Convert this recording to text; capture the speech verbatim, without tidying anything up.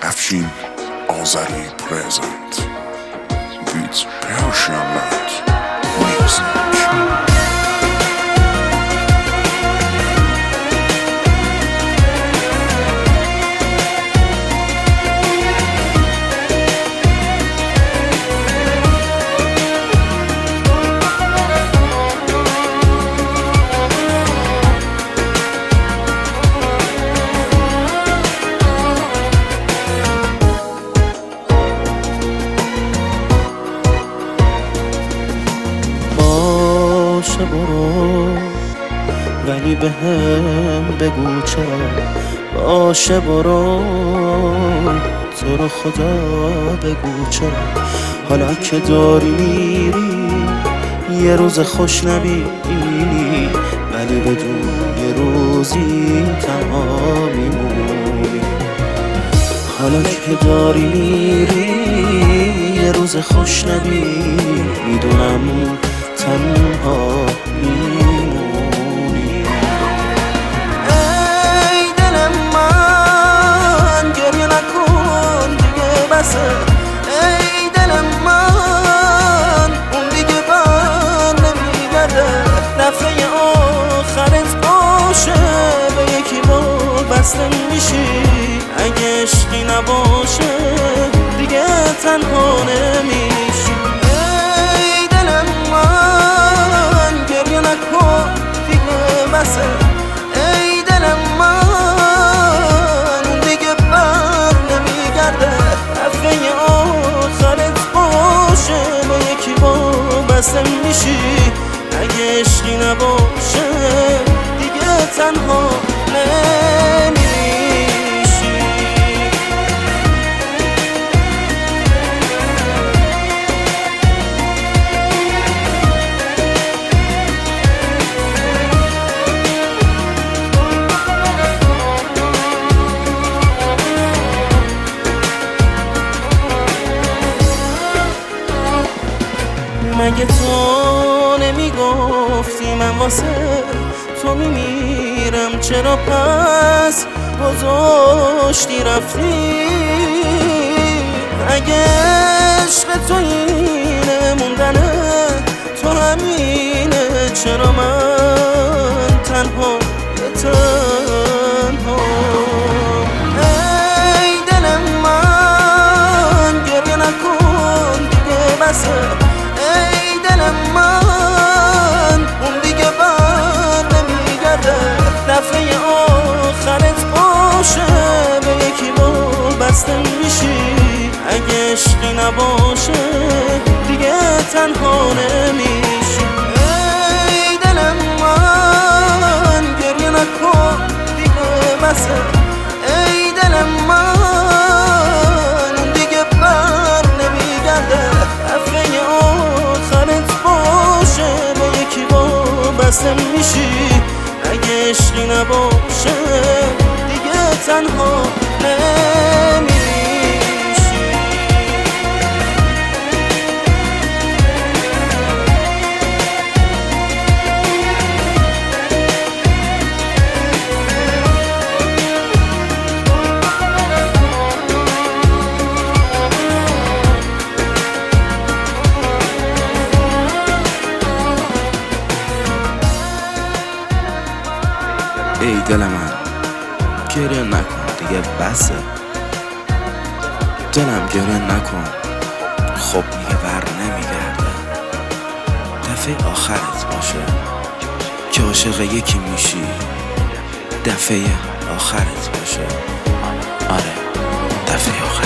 Afshin Azari present with Persian Night Music. باشه برو ولی به هم بگو چرا. باشه برو تو رو خدا بگو چرا. حالا که داری میری یه روز خوش نبینی، ولی بدون یه روزی تنها میمونی. حالا که داری میری یه روز خوش نبینی، میدونم تنها میمونی. ای دل من گریه نکن دیگه بسه. ای دل من اون دیگه بر نمیگرده. دفعه آخرت باشه به یکی با بسته میشی. اگه عشقی نباشه دیگه تنها نمیشی. ای دل من گریه نکن دیگه بسه. ای دل من اون دیگه بر نمیگرده. دفعه آخرت باشه به یکی با بسته میشی. اگه عشقی نباشه دیگه تنها نمیشی. مگه تو نمیگفتی من واسه تو میمیرم؟ چرا پس گذاشتی رفتی؟ اگه عشق تو اینه موندنه تو همینه، چرا من تنها یه تنها؟ ای دل من گریه نکن دیگه بسه. ای دل من اون دیگه بر نمیگرده. دفعه آخرت باشه به یکی با بسته میشی. اگه عشقی نباشه دیگه تنها نمیشی. ای دل من گریه نکن دیگه بسه. ای دل من اون دیگه بر نمیگرده. دفعه آخرت باشه به یکی با بسته میشی. اگه عشقی نباشه دیگه تنها نمیشی. ای دل من گریه نکن دیگه بسه. دلم گریه نکن خب دیگه بر نمیگرده. دفعه آخرت باشه که عاشق یکی میشی. دفعه آخرت باشه، آره دفعه آخرت.